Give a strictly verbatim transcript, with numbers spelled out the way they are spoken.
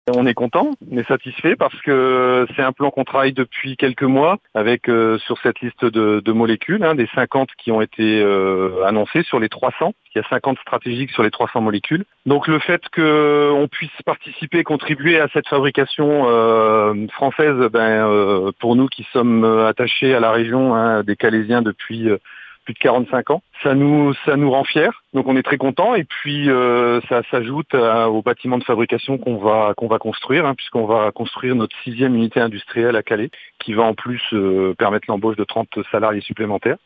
On est content, on est satisfait parce que c'est un plan qu'on travaille depuis quelques mois avec euh, sur cette liste de, de molécules, hein, des cinquante qui ont été euh, annoncées sur les trois cents. Il y a cinquante stratégiques sur les trois cents molécules. Donc le fait qu'on puisse participer, contribuer à cette fabrication euh, française, ben, euh, pour nous qui sommes attachés à la région, hein, des Calaisiens depuis euh, plus de quarante-cinq ans. Ça nous, ça nous rend fiers, donc on est très contents. Et puis euh, ça s'ajoute à, au bâtiment de fabrication qu'on va qu'on va construire, hein, puisqu'on va construire notre sixième unité industrielle à Calais, qui va en plus euh, permettre l'embauche de trente salariés supplémentaires.